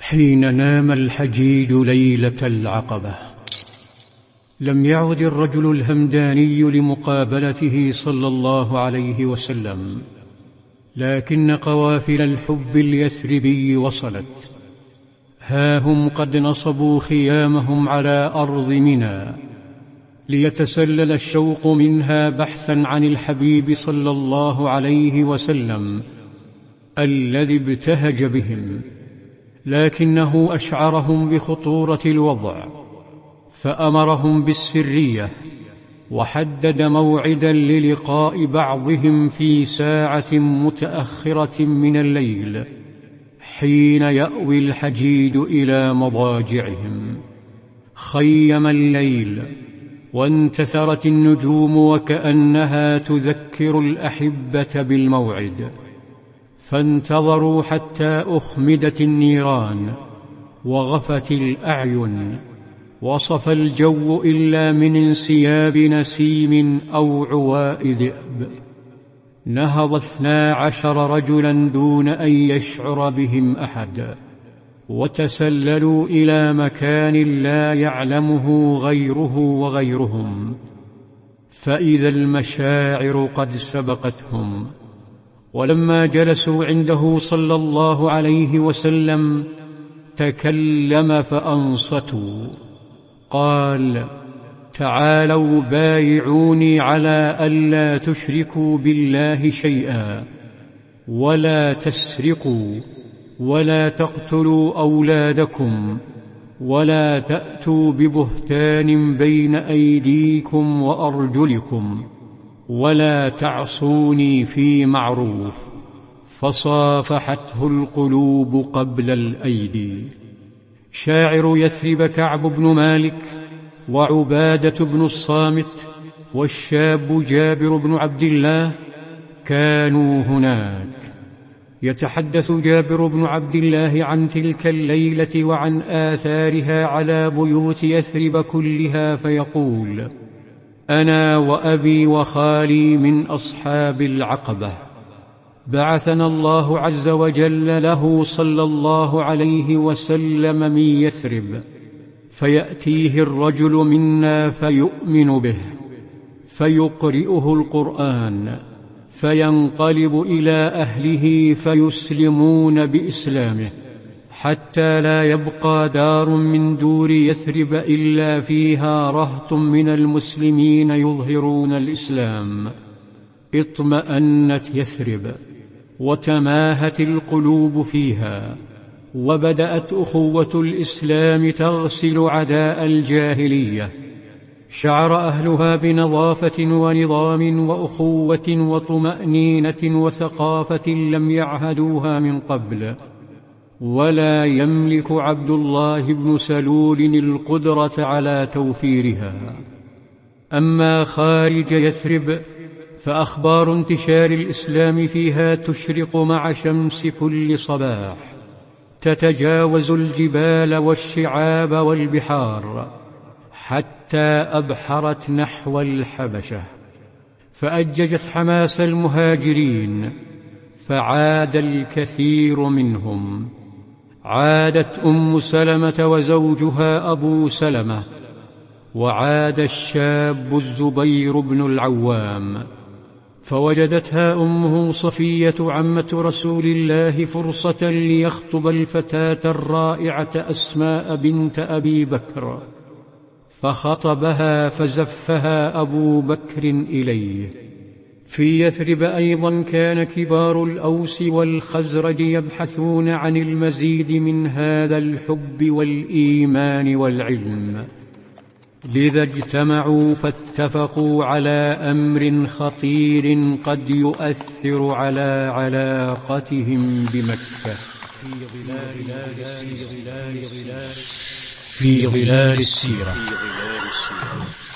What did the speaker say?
حين نام الحجيج ليلة العقبة، لم يعد الرجل الهمداني لمقابلته صلى الله عليه وسلم، لكن قوافل الحب اليثربي وصلت. ها هم قد نصبوا خيامهم على أرض منى، ليتسلل الشوق منها بحثا عن الحبيب صلى الله عليه وسلم الذي ابتهج بهم، لكنه أشعرهم بخطورة الوضع، فأمرهم بالسرية، وحدد موعدا للقاء بعضهم في ساعة متأخرة من الليل حين يأوي الحجيج إلى مضاجعهم. خيم الليل وانتثرت النجوم وكأنها تذكر الأحبة بالموعد، فانتظروا حتى أخمدت النيران وغفت الأعين، وصف الجو إلا من انسياب نسيم أو عواء ذئب. نهض 12 رجلا دون أن يشعر بهم أحد، وتسللوا إلى مكان لا يعلمه غيره وغيرهم، فإذا المشاعر قد سبقتهم. ولما جلسوا عنده صلى الله عليه وسلم تكلم فأنصتوا، قال: تعالوا بايعوني على ألا تشركوا بالله شيئا، ولا تسرقوا، ولا تقتلوا أولادكم، ولا تأتوا ببهتان بين أيديكم وأرجلكم، ولا تعصوني في معروف. فصافحته القلوب قبل الأيدي. شاعر يثرب كعب بن مالك وعبادة بن الصامت والشاب جابر بن عبد الله كانوا هناك. يتحدث جابر بن عبد الله عن تلك الليلة وعن آثارها على بيوت يثرب كلها، فيقول: أنا وأبي وخالي من أصحاب العقبة، بعثنا الله عز وجل له صلى الله عليه وسلم من يثرب، فيأتيه الرجل منا فيؤمن به، فيقرئه القرآن، فينقلب إلى أهله فيسلمون بإسلامه، حتى لا يبقى دار من دور يثرب إلا فيها رهط من المسلمين يظهرون الإسلام. اطمأنت يثرب وتماهت القلوب فيها، وبدأت أخوة الإسلام تغسل عداء الجاهلية. شعر أهلها بنظافة ونظام وأخوة وطمأنينة وثقافة لم يعهدوها من قبل، ولا يملك عبد الله بن سلول القدرة على توفيرها. أما خارج يثرب فأخبار انتشار الإسلام فيها تشرق مع شمس كل صباح، تتجاوز الجبال والشعاب والبحار حتى أبحرت نحو الحبشة، فأججت حماس المهاجرين، فعاد الكثير منهم. عادت أم سلمة وزوجها أبو سلمة، وعاد الشاب الزبير بن العوام. فوجدتها أمه صفية عمة رسول الله فرصة ليخطب الفتاة الرائعة أسماء بنت أبي بكر، فخطبها فزفها أبو بكر إليه. في يثرب أيضا كان كبار الأوس والخزرج يبحثون عن المزيد من هذا الحب والإيمان والعلم، لذا اجتمعوا فاتفقوا على أمر خطير قد يؤثر على علاقتهم بمكة. في ظلال السيرة.